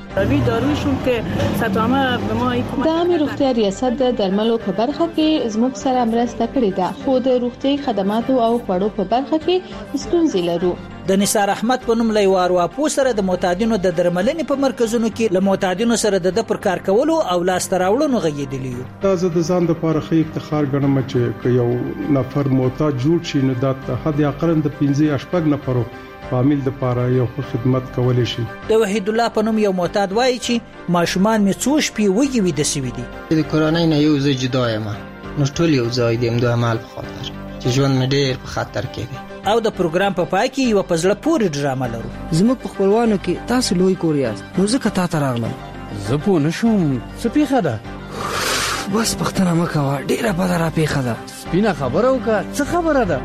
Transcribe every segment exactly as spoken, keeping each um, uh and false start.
د عامه روغتیا ریاست د درملو په برخه کې زموږ سره مرسته کړې ده، خو د روغتي خدماتو او خوړو په برخه کې ستونزې لرو. د نثار احمد په نوم لیوار واپو سره د معتادینو د درملنې په مرکزونو کې له معتادینو سره د پر کار کولو او لاس تراوړنو غږیدلی یو. دا زه د ځان لپاره خې افتخار ګڼم چې یو نفر معتاد جوړ شي نو د حد اقل د پنځه اشپږ نفرو فامیل د پاره یو خدمت کولای شي. د وحید الله په نوم یو معتاد وایي چې ماشومان می څو شپې وږي وي د سوي دي. د کورونای نه یو ځای جدا یم، نو ټول یو ځای دیم د عمل په خاطر چې ژوند مې ډېر په خطر کې دی. او د پروګرام په پای کې یو پزړه پورې ډرامه لرو. زموږ په خپلوانو کې تاسو لوی کوریاست، نو ځکه تا ته راغلم. زه پوه نشوم څه پیښه ده. بس پختنه مه کوه، ډېره بده را پیښه ده. سپینه خبره وکړه، څه خبره ده؟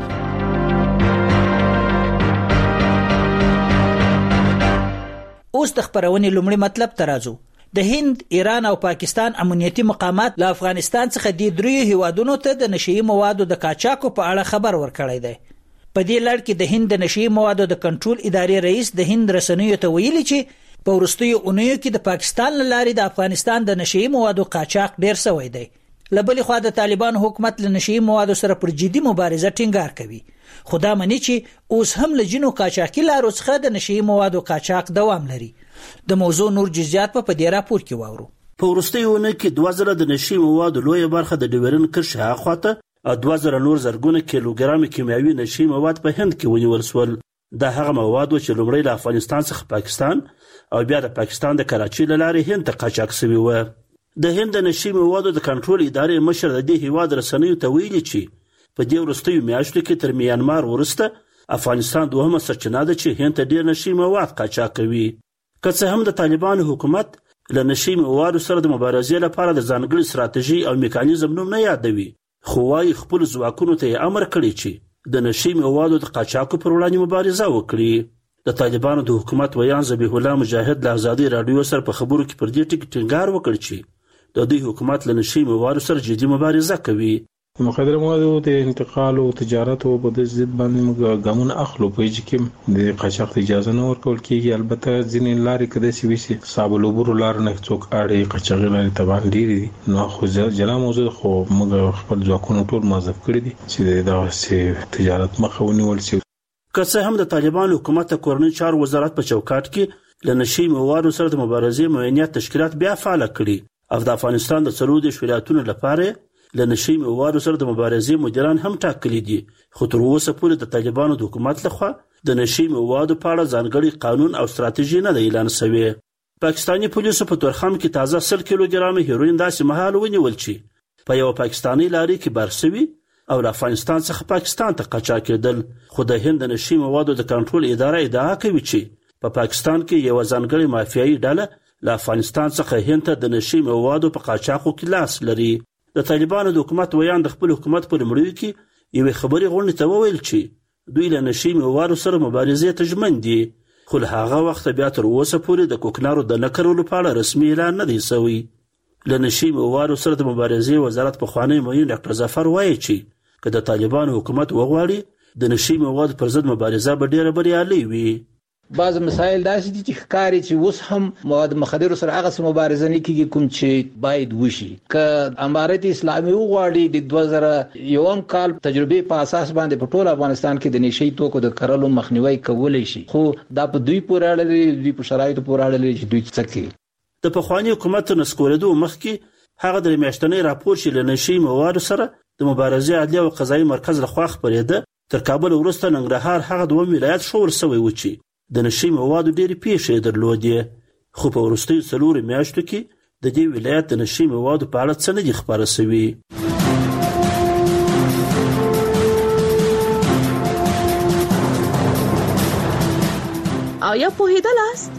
اوس د خبرونې لومړی مطلب ته راځو. د هند، ایران او پاکستان امنیتي مقامات له افغانستان څخه د دریو هیوادونو ته د نشئی موادو د قاچاقو په اړه خبر ورکړی دی. په دې لړ کې د هند د نشئی موادو د کنټرول ادارې رئیس د هند رسنیو ته ویلي چې په وروستیو اونیو کې د پاکستان له لارې د افغانستان د نشئی موادو قاچاق ډیر شوی دی. له بلې خوا د طالبان حکومت له نشئی موادو سره پر جدي مبارزه ټینګار کوي، خو دا مني چې اوس هم له جنو قاچاقي لارو څخه د نشئی موادو قاچاق دوام لري. د موضوع نور جزئیات په دې راپور کې واورو. په وروستیو اونیو کې دوه زره د نشئی موادو لویه برخه د ډیورن کرښې هاخواته او دوه زره نور زرګونه کیلوګرام کیمیاوي نشئی مواد په هند کې ونیول شول. دا هغه مواد و چې لومړی له افغانستان څخه پاکستان او بیا د پاکستان د کراچۍ له لارې هند ته قاچاق شوي وو. د هند د نشئی موادو د کنټرول ادارې مشر د دې هیواد رسنیو ته ویلي چې په دې وروستیو میاشتو کې تر میانمار وروسته افغانستان دوهمه سرچینه ده چې هند ته ډېر نشئی مواد قاچاق کوي. که څه هم د طالبانو حکومت له نشئی موادو سره د مبارزې لپاره د ځانګړي ستراتیژي او میکانیزم نوم نه یادوي، خو وايي خپل ځواکونو ته یې امر کړی چې د نشئی موادو د قاچاقو پر وړاندې مبارزه وکړي. د طالبانو د حکومت ویان ذبیح الله مجاهد له ازادي راډیو سره په خبرو کې پر دې ټکي ټینګار وکړ چې د دوی حکومت له نشئی موادو سره جدي مبارزه کوي. مخدره موادو د انتقال او تجارت او په ضد باندې موږ ګامونه اخلو، په چې کې د قاچاق اجازه نه ورکول کیږي. البته ځینې لارې کده سی وي سي صابلوبر لار نه څوک اړې قاچاق لري تبان ډیری دي، نو خو جلا موضوع خو موږ خپل ځواکونو ټول موظف کړی دي چې دا سي تجارت مخه ونیول شي. که څه هم د طالبانو حکومت کورنۍ چارو وزارت په چوکاټ کې له نشئی موادو سره د مبارزې معینیت تشکیلات بیا فعال کړي او د افغانستان د څلورو دیرش ولایتونو لپاره له نشئی موادو سره د مبارزې مدیران هم ټاکلي دي، خو تر اوسه پورې د طالبانو د حکومت لخوا د نشئی موادو په اړه ځانګړي قانون او ستراتیژي نه ده اعلان شوې. پاکستاني پولیسو په تورخم کې تازه سل کیلوګرام هیروین داسې مهال ونیول چې په یو پاکستاني لارې کې بار شوي او له افغانستان څخه پاکستان ته قاچاق کېدل. خو د هند د نشئی موادو د کنټرول اداره ادعا کوي چې په پاکستان کې یو ځانګړي مافیایي ډله له افغانستان څخه هند ته د نشئی موادو په قاچاقو کې لاس لري. د طالبانو د حکومت ویان د خپل حکومت په لومړیو کې یوې خبرې غونډې ته وویل چې دوی له نشئی موادو سره مبارزې ته ژمن دي، خو له هغه وخته بیا تر اوسه پورې د کوکنارو د نه کرلو په اړه رسمي اعلان نه دی شوی. له نشئی موادو سره د مبارزې وزارت پخوانی معین ډاکټر ظفر وایي چې که د طالبانو حکومت وغواړي د نشئی موادو پر ضد مبارزه به ډېره بریالۍ وي. بعض مسائل داسې دي چې ښکاري چې اوس هم مواد مخدرو سره هغه څه مبارزه نه کیږي کوم چې باید وشي. که امارت اسلامي وغواړي د دوه زره یوم کال تجربې په اساس باندې په ټول افغانستان کې د نشئی توکو د کرلو مخنیوي کولای شي، خو دا په دوی پورې اړه لري، دوی په شرایطو پورې اړه لري چې دوی څه کوي. د پخوانی حکومت نسکورېدو مخکې هغه د میاشتنۍ راپور چې له نشئی موادو سره د مبارزې عدلیه او قضایي مرکز لخوا خپرېده تر کابل وروسته ننګرهار هغه دوه ولایت شور شوی و چې د نشئی موادو ډېرې پیښې درلودې، خو په وروستیو څلورو میاشتو کې د دې ولایت د نشئی موادو په اړه څه نه دي خپاره شوي. آیا پوهېدلاست؟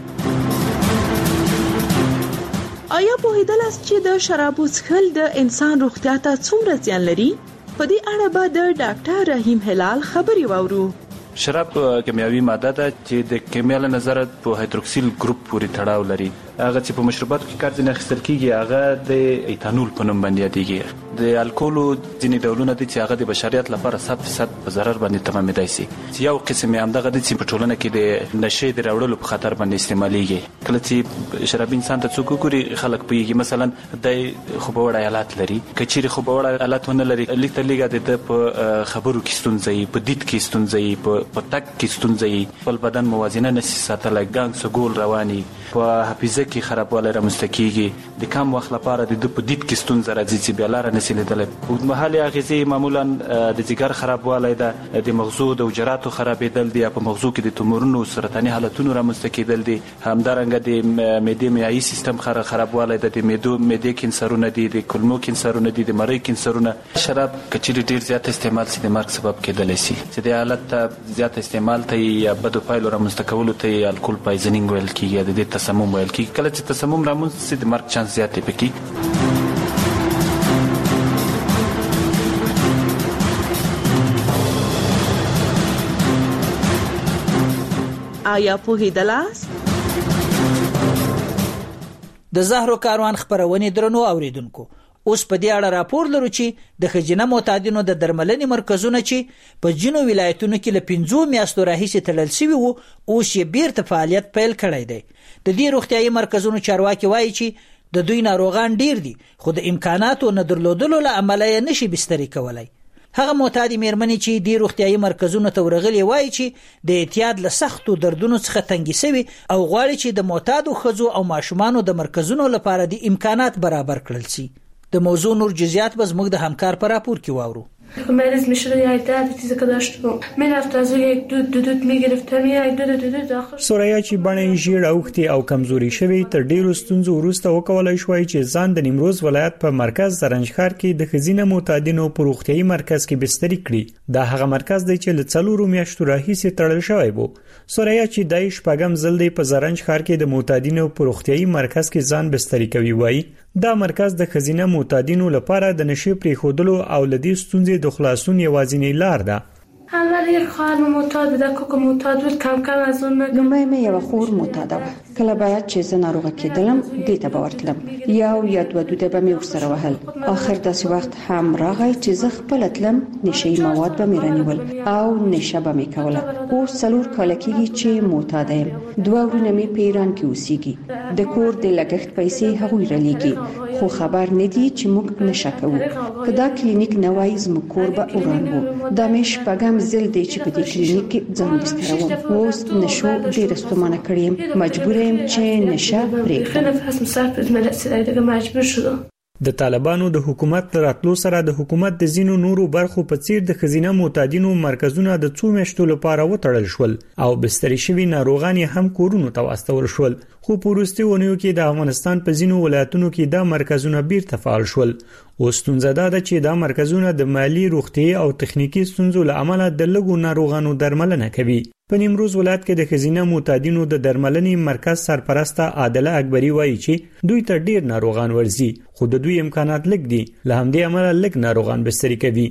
آیا پوهېدلاست چې د شرابو څښل د انسان روغتیا ته څومره زیان لري؟ په دې اړه به د ډاکټر رحیم هلال خبرې واورو. شراب کیمیاوي ماده ده چې د کیمیا له نظره په هایدروکسیل ګروپ پورې تړاو لري. هغه چې په مشروباتو کې کار ځینې اخیستل کیږي هغه د ایتانول په نوم باندې یادېږي. د الکولو ځینې ډولونه دي چې هغه د بشریت لپاره صد فیصد په ضرر باندې تمامېدای شي. چې یو قسم یې همدغه دی چې په ټولنه کې د نشې د راوړلو په خطر باندې استعمالېږي. کله چې شرابي انسان ته څوک وګوري خلک پوهېږي مثلا دی خو به وړی حالات لري، که چیرې خو به وړی حالات ونه لري لږ تر لږه د ده په خبرو کې ستونزه وي، په دید کې ستونزه وي، په تګ کې ستونزه وي، خپل بدن موازنه نشي ساتلی، ګانګ سګول رواني، په حافظه کې خرابوالی رامنځته کېږي، د کم وخت لپاره د ده په دید کې ستونزه راځي چې بیا لاره نشي لیدلی. اوږدمهالې اغېزې معمولا د ځیګر خرابوالی ده، د مغزو د حجراتو خرابېدل دي، په مغزو کې د تومورونو سرطاني حالتونو رامنځته کېدل دي، همدارنګه د معدې معیایي سیستم خرابوالی ده، د معدې کینسرونه دي، د کولمو کینسرونه دي، د مرۍ کینسرونه. شراب که چیرې ډېر زیات استعمال شي د مرګ سبب کېدلی شي. چې د حالت ته زیات استعمال ته یا بدو پایلو رامنځته کولو ته الکول پایزنینګ ویل کېږي، د دې تسمم ویل کېږي. کله چې تسمم رامنځته شي د مرګ چانس زیات دی پکې. آیا پوهېدلاست؟ د زهرو کاروان خپرونې درنو اوریدونکو، اوس په دې اړه راپور لرو چې د ښځینه معتادینو د درملنې مرکزونه چې په ځینو ولایتونو کې له پنځو میاشتو راهیسې تړل شوي وو اوس یې بیرته فعالیت پیل کړی دی. د دې روغتیایي مرکزونو چارواکي وایي چې د دوی ناروغان ډیر دي خو د امکاناتو نه درلودلو له امله یې نشي بستري کولی. هغه معتادي مېرمنې چې دې روغتیایي مرکزونو ته ورغلي وایي چې د اعتیاد له سختو دردونو څخه تنګي سوي او غواړي چې د معتادو ښځو او ماشومانو د مرکزونو لپاره د امکانات برابر کړل شي. د موضوع نور جزئیات به زموږ د همکار په راپور کې واورو. مریض میشد یا درد چیزی که داشتم میرفت از یک دود دود میگرفتم یا یک دود دود آخر سوریا چې بڼې ژیړ اوختي او کمزوري شوی تر ډیرو ستونزو وروسته وکولای شوی چې ځان د نیمروز ولایت په مرکز زرنجخار کې د ښځینه معتادینو په روغتیایي مرکز کې بستري کړي. دا هغه مرکز دی چې له څلورو میاشتو راهیسې تړل شوی وو. سوریا چې دای شپږم ځل دی په زرنجخار کې د معتادینو په روغتیایي مرکز کې ځان بستري کوي. وایي دا مرکز د ښځینه معتادینو لپاره د نشې پرېښودلو او له دې ستونزې د خلاصون یوازینۍ لار ده. اول یک خواهر معتاد بود، کوک معتاد بود، کم کم از اون مگم. لومړی مې یو خور معتاد و. کله باید چې زه ناروغه کېدلم دې ته به ورتلم، یو یا دوه دوده به مې ورسره وهل. آخر داسې وخت هم راغی چې زه خپله تلم، نشهیي مواد به مې رانیول او نشه به مې کوله. اوس څلور کاله کېږي چې معتاده یم. دوه وروڼه مې په ایران کې اوسېږي. د کور د لګښت پیسې هغوی رالیږي خو خبر نه دي چې موږ نشه کوو. که دا کلینیک نه وای زموږ کور به وران و. دا مې شپږم زل دی چې په دې کلینیک کې ځان بستروم. اوس نشو ډېره ستومانه کړې یم، مجبوره یم چې نشه پرېږدم. د طالبانو د حکومت راتلو سره د حکومت د ځینو نورو برخو په څیر د ښځینه معتادینو مرکزونه د څو میاشتو لپاره وتړل شول او بستري شوي ناروغان هم کورونو ته واستول شول. خو په وروستیو اونیو کې د افغانستان په ځینو ولایتونو کې دا مرکزونه بیرته فعال شول. اوس ستونزه ده چې دا مرکزونه د مالی، روغتیایي او تخنیکی ستونزو له امله د لږو ناروغانو درملنه کوي. په نیمروز ولایت کې د ښځینه معتادینو د درملنې مرکز سرپرسته عادله اکبری وایي چې دوی ته ډیر ناروغان ورځي خو د دوی امکانات لږ دي، له همدې امله لږ ناروغان بستري کوي.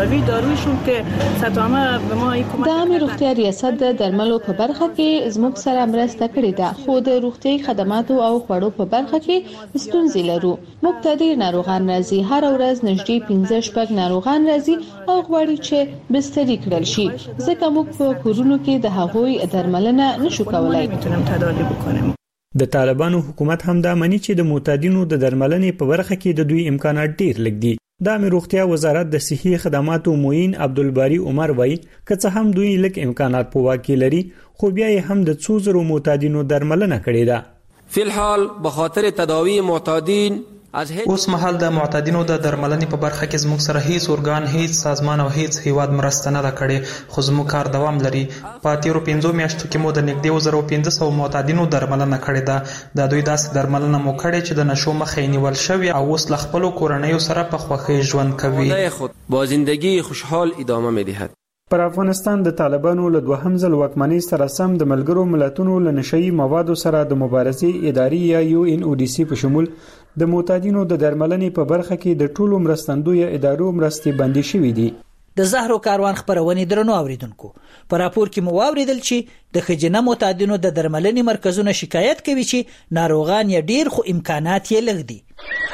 د عامه روغتیا ریاست د درملو په برخه کې زموږ سره مرسته کړې ده، خو د روغتیایي خدماتو او خوړو په برخه کې ستونزې لرو. موږ ته ډیر ناروغان راځي، هر ورځ نږدې پنځه شپږ ناروغان راځي او غواړي چې بستري کړل شي، ځکه موږ په کورونو کې د هغوی درملنه نشو کولای. د طالبانو حکومت هم دا مني چې د معتادینو د درملنې په برخه کې د دوی امکانات ډیر لږ دي. د عامه روغتیا وزارت د صحي خدماتو معین عبدالباری عمر وایي که څه هم دوی لږ امکانات په واک کې لري خو بیا یې هم د څو زرو معتادینو درملنه کړې ده. فی الحال به خاطر تداوی معتادین اوس مهال د معتادینو د درملنې په برخه کې زموږ سره هیڅ ارګان، هیڅ سازمان او هیڅ هیواد مرسته نه ده کړې، خو زموږ کار دوام لري. په تیرو پنځو میاشتو کې مو د نږدې اوه زره پنځه سوه معتادینو درملنه کړې ده. د دوی داسې درملنه مو کړې چې د نشو مخه یې نیول شوې او اوس له خپلو کورنیو سره په خوښۍ ژوند کوي. خود با زندگی خوشحال ادامه می‌دهد. پر افغانستان د طالبانو له دوهم ځل واکمنۍ سره سم د ملګرو ملتونو له نشهیي موادو سره د مبارزې ادارې یا یو ان او ډي سي په شمول د معتادینو د درملنې په برخه کې د ټولو مرستندویه ادارو مرستې بندي شوې دي. د زهرو کاروان خبرونه درنو اوریدونکو په راپور کې مو اوریدل چې د خجنه معتادینو د درملنې مرکزونه شکایت کوي چې ناروغان یې ډیر خو امکانات یې لږ دي.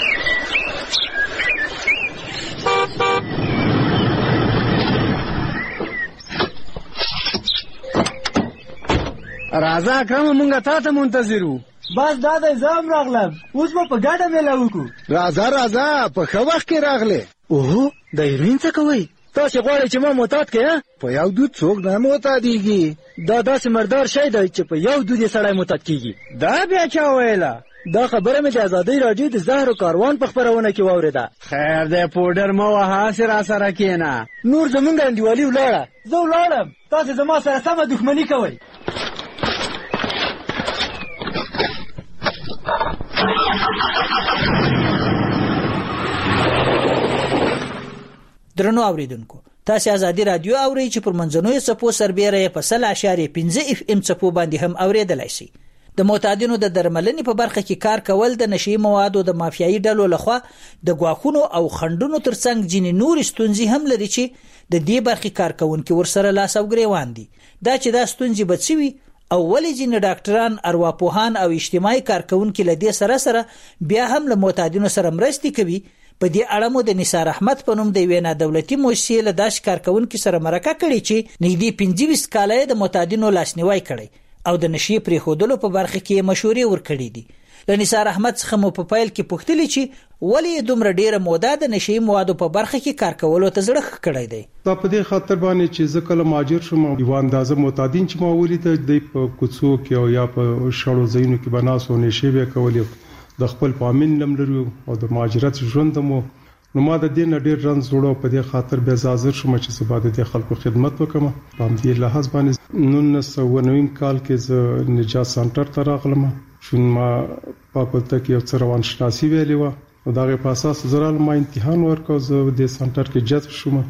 راځه اکرم مونږه تا ته منتظر وو. بس دا د زام راغلم اوس به په ګډه میله وکړو. راځه راځه په ښه وخت کې راغلې. اوهو د هیروین څه کوئ؟ تاسې غواړئ چې ما معتاد کړې؟ په یو دود څوک نه معتادېږي. دا داسې مردار شی دی چې په یو دود یې سړی معتاد کېږي. دا بیا چا ویله؟ دا خبره مې د ازادۍ راډیو د زهرو کاروان په خپرونه کې واورېده. خیر دی پوډر مه وهه هسې راسره کښېنه. نور زمونږ انډیوالي ولاړه. زه ولاړم تاسې زما سره سمه دښمني کوئ. درنو اوریدونکو تاسو ازادي رادیو اورئ چې پر منځنوي څپو سربېره په سل اشاریه پنځه اف ام څپو باندې هم اوریدلای شي. د معتادینو د درملنې په برخه کې کار کول د نشي موادو د مافیایي ډلو لخوا د غواخونو او خندونو ترڅنګ جنې نور ستونزې هم لري چې د دې برخې کارکونکو ورسره لاس او ګریوان دي. دا چې دا ستونزې بچوي او ولې جن ډاکټران ارواپوهان او اجتماعي کارکونکو له دې سره سره بیا هم له معتادینو سره مرستې کوي. په دې اړه مو د نثار احمد په نوم د وینا دولتي مؤسسې له داش کارکونکو سره مرکه کړې چې نږدې پنځه ویشت کاله د معتادینو لاسنیوي کړي او د نشي پرې خودلو په برخه کې مشورې ورکړې دي. له نثار احمد څخه مو په فایل کې پوښتنه چې ولې دومره ډیره موده د نشي موادو په برخه کې کار کولو ته زړه کړی دی. دا په دې خاطر باندې چې ځکه ماجر شوم یو اندازه معتادین چې ما ولید د کوڅو کې او یا په شړو ځایونو کې بناسو نشي به کولې د خپل پامین لم لرو او د ماجرت ژوند مو نو ما د دین ډیر رن زوړو په دې خاطر به حاضر شوم چې سبا د خلکو خدمت وکم. په دې لحاظ باندې نولس سوه نوي کال کې ز نجات سنټر ته راغلم. شون ما په پلته کې یو څه روان شناسي ویلې و او دغه په اساس زرال ما امتحان ورکو زه د سنټر کې جذب شوم.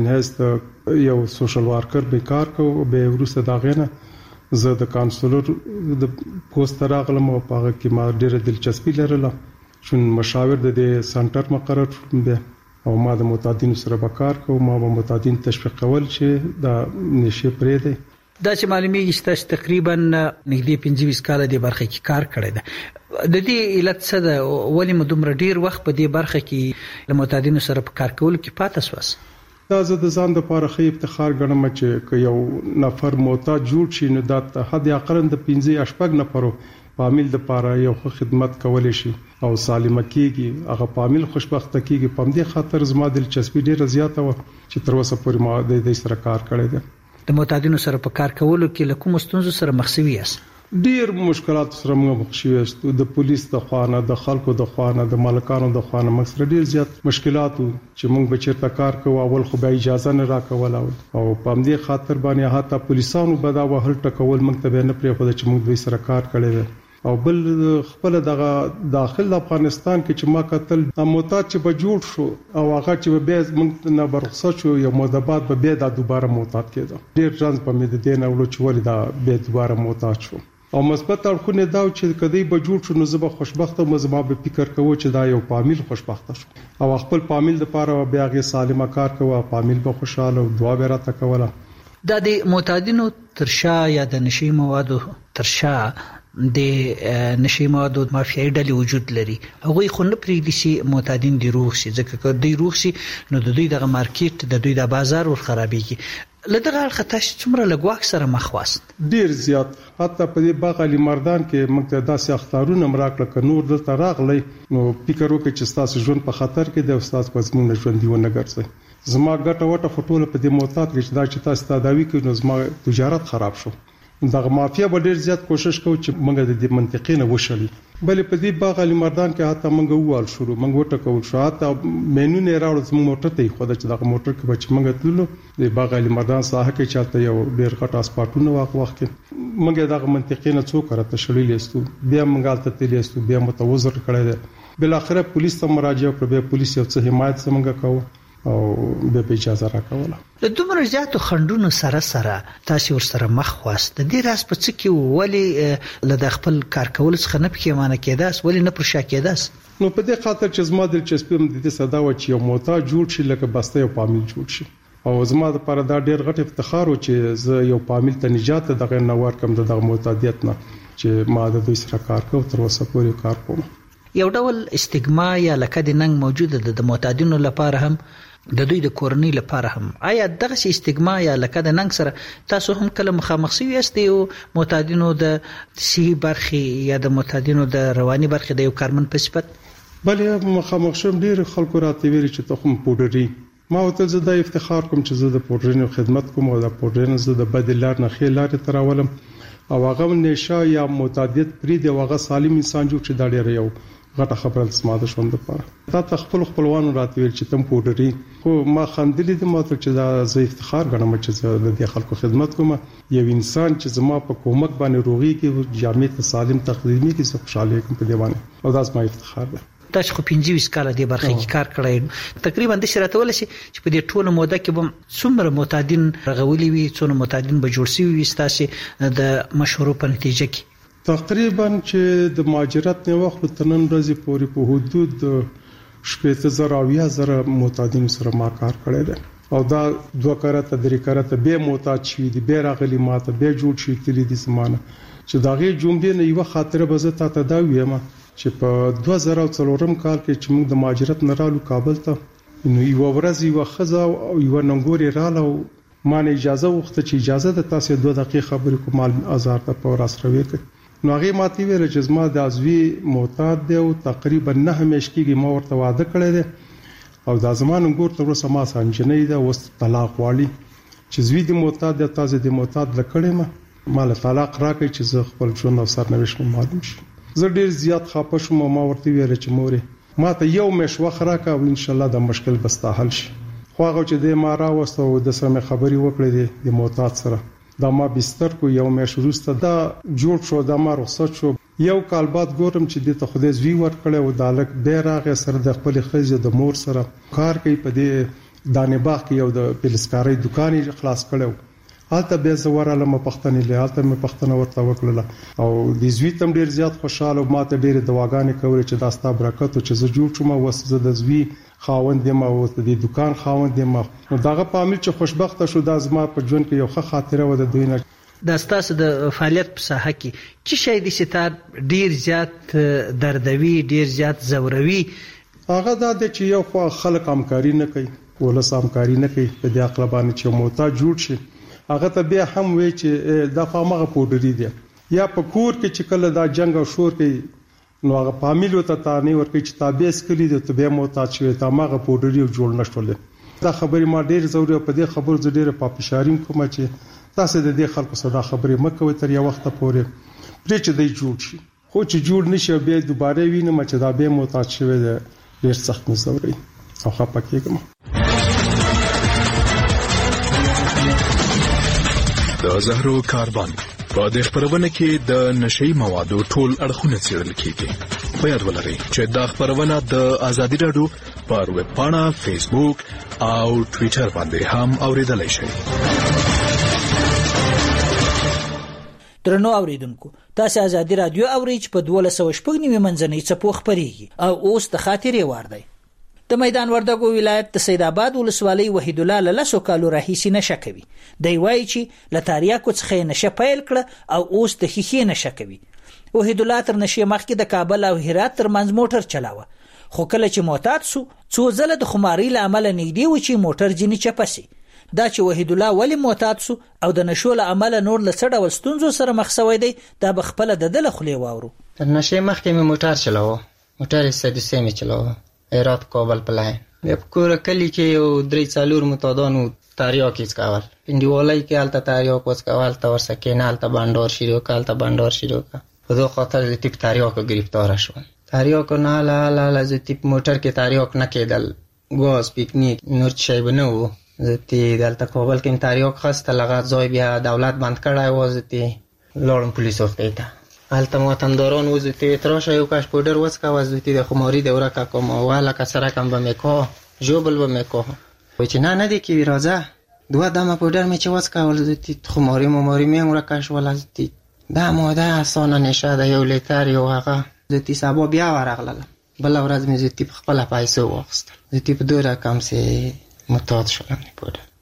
منهز یو سوشل ورکر به کار کو به ورسته دغه نه زه د کانسلر د پوسټ راغلم او په هغه کې ما ډیره دلچسپي لرله. شون مشاور د دې سنټر مقرر شوم به او ما د معتادینو سره به کار کوم. ما به معتادین تشویق کول چې دا نشي پرې دی. دا چې معلومیږي چې تقریبا نږدې پنځه ویشت کال د برخه کې کار کړی دی. د دې علت څه ده ولې مو دومره ډیر وخت په دې برخه کې د معتادینو سره په کار کولو کې پاتې سواس؟ دا زه د ځان د پاره خې افتخار ګڼم چې یو نفر معتاد جوړ شي نو د حد اقل د پنځه یا شپږ نفرو فامیل د پاره یو خدمت کولای شي او سالمه کیږي. هغه فامیل خوشبخته کیږي. په دې خاطر زما دلچسپي ډیره زیاته و چې تر اوسه پورې ما د دې سره کار کړی دی. د معتادینو سره په کار کولو کې له کوم ستونزو سره مخ شوی یاست؟ ډیر مشکلات سره موږ مخ شوی یو د پولیس د خوانه د خلکو د خوانه د مالکانو د خوانه موږ سره ډیر زیات مشکلات چې موږ به چیرته کار کوو اول خو به اجازه نه راکول او په دې خاطر باندې حتی پولیسانو به دا وهل ټکول موږ ته نه پرې خو چې موږ دوی سره کار کړی او بل خپل دغه داخل افغانستان کې چې ما قتل معتاد چې به جوړ شو او هغه چې به موږ نه برخصت شو یو موده بعد به بیا د دوباره معتاد کېده. ډیر ځان په مې د دین اولو چې ولې دا به دوباره معتاد شو او مثبت اړخونه دا چې کدی به جوړ شو نو زه به خوشبخته مزما به فکر کوو چې دا یو فامیل خوشبخته شو او خپل فامیل د پاره بیا غي سالمه کار کوو فامیل به خوشاله او دعا به راته کوله. دا د معتادینو ترشا یا د نشي موادو ترشا د نشي موادو مافیایي ډلې وجود لري. هغه خو نه پریږدي چې معتادین دی روغ شي ځکه که دی روغ شي نو د دوی دغه مارکیټ د دوی د بازار ور خرابېږي. لدغه خطاش څومره لګواک سره مخواست ډیر زیات حتی په دې باغ علي مردان کې موږ ته داسې اختارونه مراکړه ک نور دلته راغلی نو فکر وکړي چې تاسو ژوند په خطر کې دی او تاسو په زموږ ژوند دی ونه ګرځي. زما ګټه وټه فټوله په دې معتاد کې چې دا چې تاسو تداوی کوي نو زما تجارت خراب شو. دغه مافیا به ډیر زیات کوشش کوي چې موږ د دې منطقې نه وشلي. بلې په دې باغ علي مردان کې حتی موږ ووال شروع موږ وټه کول شو حتی مینو نه راوړل زموږ موټر ته خو د دغه موټر کې بچ موږ تللو د باغ علي مردان ساحه کې چاته یو ډیر غټ اسپاټونه واق وخت کې موږ دغه منطقې نه څوک راته شړلې استو بیا موږ ته تللی استو بیا متوزر کړی دی. بل اخره پولیس ته مراجعه وکړه بیا پولیس یو څه حمایت څنګه کوي او به په اجازه راکوله. د دومره زیاتو خندونو سره سره تاسو ور سره مخ واست د دې راس په څه کې ولی له خپل کار کول څخه نه پکېمانه کېداس ولی نه پر شا کېداس؟ نو په دې خاطر چې زما دلچسپي هم د دې صدا و چې یو معتاد جوړ شي لکه بسته یو فامیل جوړ شي او زما د لپاره دا ډیر غټ افتخار و چې زه یو فامیل ته نجات دغه نوار کم دغه معتادیت نه چې ما د دوی سره کار کوم تر اوسه پورې کار کوم. یو ډول استګما یا لکه د ننګ موجوده ده د معتادینو لپاره هم د دوی د کورنۍ لپاره هم. آیا دغه استګما یا لکه د ننګ سره تاسو هم کله مخامخ شوي یاست او معتادینو د صحي برخې یا د معتادینو د رواني برخې د یو کارمن په صفت؟ بلې مخامخ شوم. ډیر خلکو راته ویلي چې ته هم پوډري. ما ورته زه د افتخار کوم چې زه د پوډرینو خدمت کوم او د پوډرینو زه د بدل لار نه خې لارې تراولم او هغه نشه یا معتادیت پرې دی هغه سالم انسان جوړ چې دا ډیر یو غټه خبره ده سماده شوند لپاره. تا ته خپل خپلوانو راته ویل چې تم پوډري خو ما خندلې د ماته چې دا زه افتخار غنم چې زه د دې خلکو خدمت کوم. یو انسان چې زما په کومک باندې روغي کې جامع ته سالم تقدیمي کې زه خوشاله کوم په دی باندې او دا زما افتخار ده. تاسو خو پنځه ویشت کاله د برخې کې کار کړی تقریبا د شرایط ول شي چې په دې ټوله موده کې به څومره معتادین رغولي وي څومره معتادین به جوړ شي وي تاسو د مشورو په نتیجه کې تقریبا چې د ماجرات نه وخت تنن ورځې پورې په حدود شپږ زره او یا زره معتادین سره ما کار کړی دی او دا دوه کارته درې کارته به معتاد شي دي به راغلي ماته به جوړ شي تللی دي سمانه چې داغه جملې نه یو خاطره به زه ته دا ویم چې په دوه زره څلورم کال کې چې موږ د مهاجرت نه رالو کابل ته نو یو ورځ یو خزه او یو ننګوري رااله ما نه اجازه وغوښته چې اجازه د تاسو دوه دقیقې خبرې کوم آزار ته په راسروي کړ. نو هغه ماته ویل چې زما د ازوی معتاد دی او تقریبا نه همیش کېږي ما ورته واده کړی دی او د زمان ننګور ته ورسره ما سانجنې ده اوس طلاق والی چې زوی د معتاد د تاسو د معتاد لکړې ما مال طلاق راکړي چې زه خپل ژوند او سرنوشت معلوم شي. زه ډیر زیات خپه شوم ما ورته ویل چې مورې ما ته یو مش وخت راکا او ان شاء الله د مشکل بستا حل شي. خو هغه چې د ما راوستو د سمې خبري وکړې د معتاد سره دا ما بستر کو یو مش وروسته دا جوړ شو دا ما رخصت شو. یو کال بعد ګورم چې د ته خدای زوی ور کړو او دالک به راغې سره د خپل خزه د مور سره کار کوي په دې دانه باغ کې یو د پلسکاري دکان خلاص کړو. حالته به زوراله م پښتنې له حالته م پښتنه ورته وکړه او د زوی تم ډیر زیات خوشاله او ماته ډیر دواګانې کولې چې دا ستا برکت او چې زه جوړ شوم او زه د زوی خاوند یم او د دکان خاوند یم نو داغه پامل چې خوشبخته شو د ازما په ژوند کې یو ښه خاطره و د دوی نه. د ستاسو د فعالیت په ساحه کې چې شي د ستار ډیر زیات دردوي ډیر زیات زوروي هغه دا چې یو خو خلک همکاري نه کوي ولس همکاري نه کوي په دې اقل باندې چې موتا جوړ شي هغه ته بیا هم وی چې د فامغه پوډری دی یا په کور کې چې کله دا جنگ او شور کوي نو هغه فامیل ته تانی ورکړي چې تابع سکلی دی ته به موتات شوی ته ماغه پوډری جوړ نشول. دا خبرې ما ډیر ضروري په دې خبر ز ډیره پاپشاریم کوم چې تاسو د دې خلکو صدا خبرې مکوې تر یو وخت پورې پرې چې دی جوړ شي خو چې جوړ نشي به دوباره وینم چې دا به موتات شوی دی ډیر سخت مزوري او خپه کېږم. د زهرو کاربن په دې خبرونه کې د نشئی موادو ټول اړخونه څېړل کیږي. په یاد ولرئ چې دا خبرونه د ازادي رادیو پر ویب پاڼه، فیسبوک او ټوئیټر باندې هم اوریدلای شئ. درنو اوریدونکو تاسو ازادي رادیو اورئ چې په دوه سوه شپږ نیمه منځنۍ څپو خبريږي او اوس د خاطرې وار دی. د میدان وردګو ولایت د سید آباد ولسوالۍ وحید الله له لسو کالو راهیسې نشه کوي. دی وایي چې له تاریاکو څخه نشه پیل کړه او اوس د ښیښې نشه کوي. وحید الله تر نشې مخکې د کابل او هرات ترمنځ موټر چلاوه خو کله چې معتاد سو څو ځله د خمارۍ له امله نږدې و چې موټر ځینې چپه سي. دا چې وحید الله ولی معتاد سو او د نشو له امله نور له څه ډول ستونزو سره مخ شوی دی دا به خپله د ده له خولې واورو. تر نشې مخکې مې موټر چلاوه موټر یې سدوسې مې چلاوه هرات کابل پلاین بیا په کور کلی کې یو درې څلور معتادانو تاریاک یې څکول پنډیوالۍ کې هلته تاریاک وڅکول هلته ورسه کېنه هلته بنډار شروع کړه هلته بنډار شروع کړه په دغه خاطر د تیپ تاریاکو ګرفتاره شول. تاریاکو نه هله هله هله زه تیپ موټر کې تاریاک نه کېدل ګاز پکنیک نور شی به نه و زه تې دلته کابل کې مې تاریاک خسته هغه ځای بیا دولت بند کړی و زه تې لاړم پولیس روغتۍ ته هلته وطنداران و زه تې تراشه یو کش پوډر وڅکوه زه تې د خماري دوره که کوم ولکه سرکم به مې که ژوبل به مې که وایي چې نه نه دی کېوي راځه دوه دمه پوډر مې چې وڅکول زه تې خماري مماري مې هم ورکه شوله زه تې دا موده اسانه نشه ده یو لیتر یو هغه زه تې سبا بیا ورغللم بله ورځ مې زه تې په خپله پیسې واخیستل زه تې په دوه رقم سې معتاد شدم د پوډر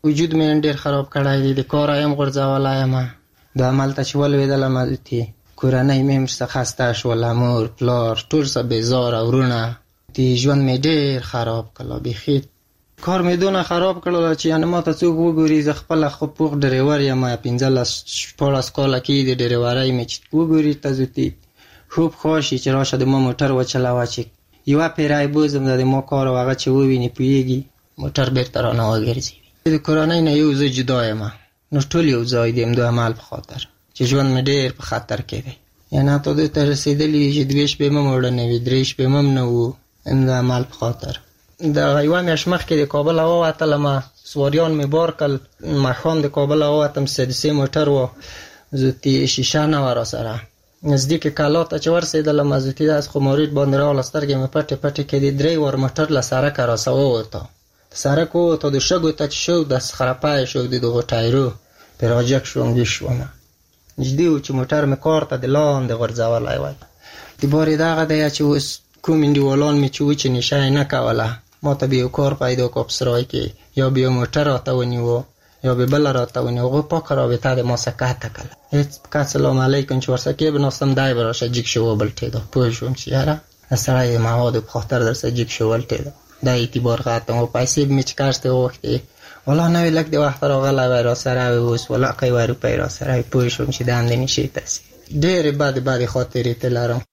وجود مې ډېر خراب کړی دی، د کاره یم غورځولی یم، د همالته چې ولوېدلم هلته کورنۍ مې ورڅخه خسته شوله، مور پلار ټول څه بېزاره، وروڼه، د ژوند مې ډېر خراب کړله، بیخي کار مې دونه خراب کړله چې یعنې ما ته څوک وګوري، زه خپله خو پوخ ډریور یم، پنځلس شپاړس کاله کېږي د ډریورۍ مې چې وګوري ته زوتي خوب خواشي چې راشه د ما موټر وچلوه، چې یوه پیری بوزم د ما کار او هغه چې وویني پوهېږي موټر بېرته رانه وګرځي. د کورنۍ نه یو زه جدا یم، نو ټول یو ځای دي د عمل په خاطر چې ژوند مې ډېر په خطر کې دی، یعنې حتی دوی ته رسېدلي چې دوې شپې مه مړه نه وي، درې شپې مه نه وو د عمل په خاطر. د یوه میاشت مخکې د کابل ووتلم، سواریان مې بار کړل، ماښام د کابل ووتم، سدسې موټر و، زوتي شیشه نه وه راسره، نزدیک کلا ته چې ورسېدلم زوتي داسې خو مارید باندې راغله، سترګې مې پټې پټې کېدې، درې وار موټر له سړکه راسه ووته، د سړک ووته، د شګو ته چې شو د خرپی شو د دغو ټایرو پرې راجګ شوم، ویښ شوم، نږدې و چې موټر مې کار ته د لاندې غورځولی وای. د بارې دغه دی چې اوس کوم انډیوالان مې چې و چې نشه یې نه کوله، ما ته به یو کار پیدا کړ په سرای کې، یا به یو موټر راته ونیو یا به بله راته ونیو، هغوی پاکه رابطه د ما څخه قطع کړله، هېڅ که سلام علیکم چې ورسره کې بناستم دی به راشه جګ شو وبلټېده، پوه شوم چې یاره د سړی د موادو په خاطر در سره جګ شو ولټېده، دا اعتبار ختم و، پیسې به مې چې کاشتې وغوښتې، والله نوې لږ د وخته راغلی وی راسره وی، اوس ولاقه یوه روپۍ راسره وی، پوه شوم چې د همدې نشې تاثیر ډېرې بدې بدې خاطرې ته لرم.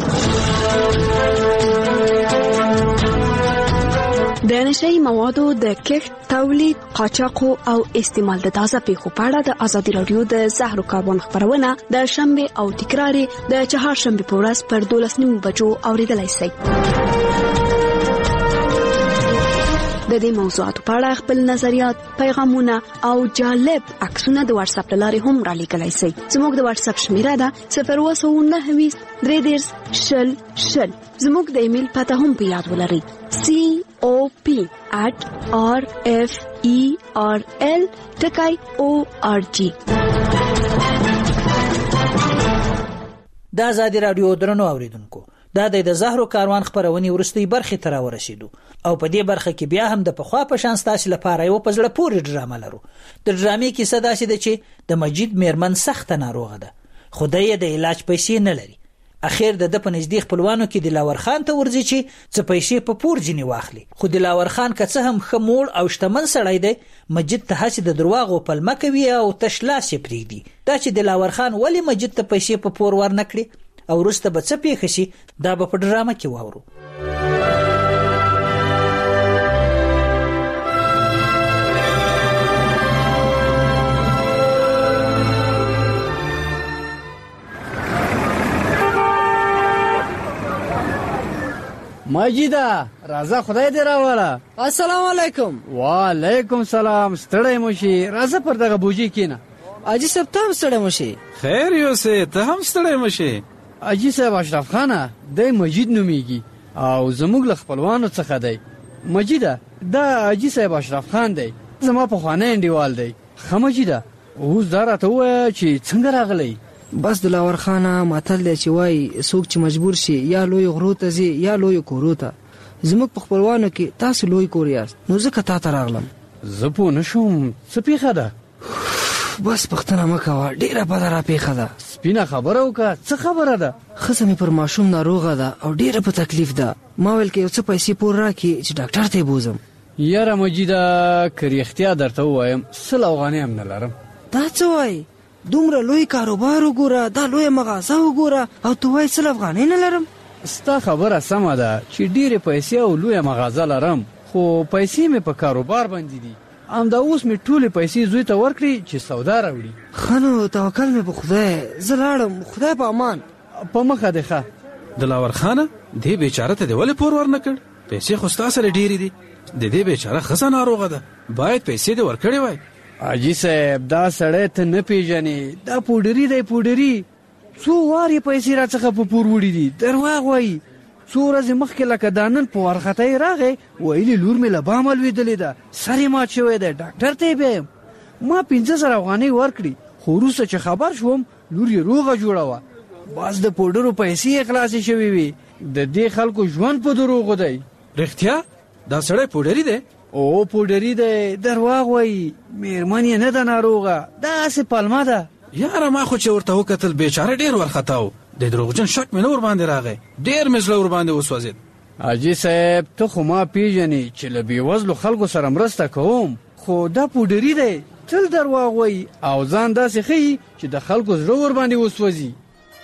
د نشهیي موادو د کښت، تولید، قاچاق او استعمال د تازه پیښو په اړه د ازادي راډیو د زهرو کاربن خپرونه د شنبه او تکراري د چهارشنبه په ورځ پر دولس نیمو بجو اوریدلای شئ. د دې موضوعاتو په اړه خپل نظریات، پیغامونه او جالب عکسونه د واتس اپ لارې هم را لیږلی شئ. زموږ د واتس اپ شمیره ده صفر اووه سوه نهه ویشت درې دېرش شل شل. زموږ د ایمیل پته هم په یاد ولرئ، سی او پی at r f e r l ټکی او ار جی. د ازادي راډیو درنو اوریدونکو، دا د زهرو کاروان خپرونې وروستۍ برخې ته راورسېدو او په دې برخه کې بیا هم د پخوا په شان ستاسو لپاره یو په زړه پورې ډرامه لرو. د ډرامې کیسه داسې ده چې د مجید میرمن سخته ناروغه ده، خو دی یې د علاج پیسې نه لري. اخیر د د په نږدې خپلوانو کې دلاور خان ته ورځي چې څه پیسې په پور ځینې واخلي، خو دلاور خان که څه هم ښه موړ او شتمن سړی دی، مجید ته هسې د درواغو پلمه کوي او تش لاس یې پرېږدي. دا چې دلاور خان ولې مجید ته پیسې په پور ورنه کړي او وروسته به څه پیښه شي، دا به په ډرامه کې واورو. مجیده راځه، خدای دې راوله. السلام علیکم. وعلیکم سلام. ستړی مو شي، راځه پر دغه بوجي کېنه. اجي صاحب ته هم ستړی مو شي. خیر یوسې ته هم ستړی مو شي. اجي صاحب اشرف خانه دی مجید نومیږي او زموږ له خپلوانو څخه دی. مجیده دا اجي صاحب اشرف خان دی، زما پخوانی انډیوال دی. ښه مجیده اوس دا راته ووایه چې څنګه راغلی؟ بس دلاور خانه متل دی چې وایي څوک چې مجبور شي یا لوی غرو ته ځي یا لوی کورو ته. زموږ په خپلوانو کې تاسو لوی کور یاست، نو ځکه تا ته راغلم. زه پوه نه شوم څه پیښه ده؟ بس پښتنه مه کوه، ډېره بده را پیښه ده. سپینه خبره وکړه، څه خبره ده؟ ښځه مې پر ماشوم ناروغه ده او ډېره په تکلیف ده. ما ویل که یو څه پیسې پور راکړي چې ډاکټر ته یې بوزم. یاره مجیده که رښتیا درته ووایم سل افغانۍ هم نه لرم. دا څه وایي؟ دومره لوی کاروبار وګوره، دا لویه مغازه وګوره او ته وایي سل افغانۍ نه لرم؟ ستا خبره سمه ده چې ډېرې پیسې او لویه مغازه لرم، خو پیسې مې په کاروبار باندې دي. همدا اوس مې ټولې پیسې زوی ته ورکړي چې سودا راوړي. ښه نو توکل مې په خدای، زه لاړم، خدای په امان. په مخه دې ښه. دلاور خانه دې بیچاره ته دې ولې پور ورنه کړ؟ پیسې خو ستا سره ډېرې دي، د دې بیچاره ښځه ناروغه ده، باید پیسې دې ورکړې وای. حاجي صاحب دا سړی ته نه پیژنې، دا پوډري دی پوډري. څو وار یې پیسې را څخه په پور وړي دي، درواغ وایي. څو ورځې مخکې لکه دا نن په وارخطۍ راغی، ویلي لور مې له بامه لوېدلې ده، سر یې مات شوی دی، ډاکټر ته یې بیایم. ما پنځه زره افغانۍ ورکړي، خو وروسته چې خبر شوم لور یې روغه جوړه وه. بس د پوډرو پیسې یې خلاصې شوې وي. د دې خلکو ژوند په دروغو دی. رښتیا دا سړی پوډري دی؟ او پوډری دی درواغ وایي میرمن یې نه ده ناروغه داسې پلمه ده. یاره ما خو چې ورته وکتل بیچاره ډېر وارخطا و د دروغجن شک مې نه ورباندې راغی ډېر مې زړه ورباندې وسوځېد. حاجي صاحب ته خو ما پیژنې چې له بېوزلو خلکو سره مرسته کوم خو دا پوډری دی تل درواغ وایي او ځان داسې ښیي چې د خلکو زړه ورباندې وسوځي.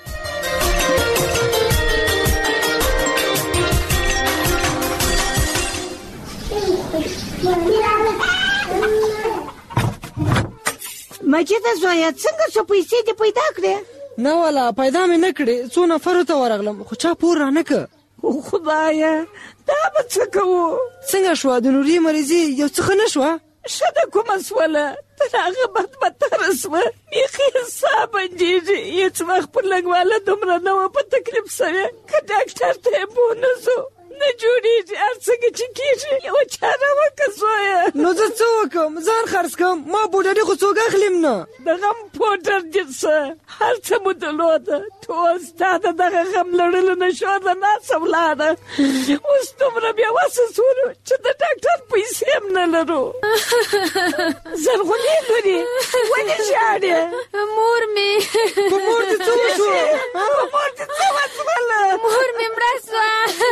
مجیده زویه څنګه څو پیسې دې پیدا کړې؟ نه والا پیدا مې نه کړې څو نفرو ته ورغلم خو چا پور را نه که. خدایه دا به څه کوو؟ څنګه شوه د نوري مریضي یو څه ښه نه شوه؟ ښه ده کومه سوله تر هغه بد بدتره سوه بیخي ساه بندېږي هېڅ وخت پر لږواله دومره نه وه په تکلیف سوې که ډاکټر ته یې بو نه سو نه جوړېږي هر څنګه چې کېږي یوه چاره وکړه زویه. نو زه څه وکړم ځان خرڅ کړم ما بوډري خو څوک اخلم نه. د غم پوډر دې څه هر څه مو درلوده ټول ستا د دغه غم لړلو نه شو د ناسه ولاړه اوس دومره بېوسه سولو چې د ډاکټر پیسې هم نه لرو. زرغونې لورې ولې ژاړې؟ مور مې په مور دې څه وشوه؟ په مور دې څه وشوله؟ مور مې مړه سوه.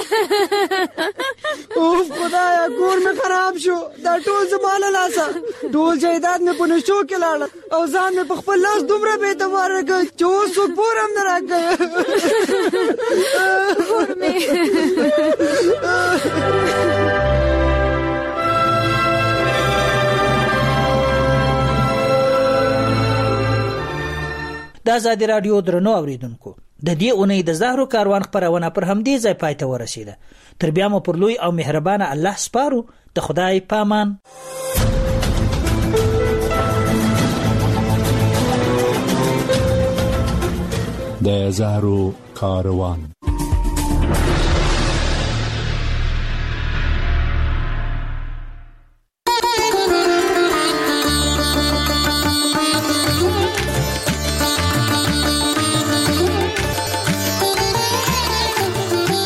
اوف خدایا کور مې خراب شو دا ټول زما له لاسه ټول جایداد مې په نشو کې لاړه او ځان مې په خپل لاس دومره بې اعتباره کړ چې اوس څوک پور هم نه راکوي. مور مې د ازادي راډیو درنو اوریدونکو د دې اونۍ د زهرو کاروان خپرونه پر همدې ځای پای ته ورسیده. تر بیا مو پر لوی او مهربانه الله سپارو. د خدای پامان. د زهرو کاروان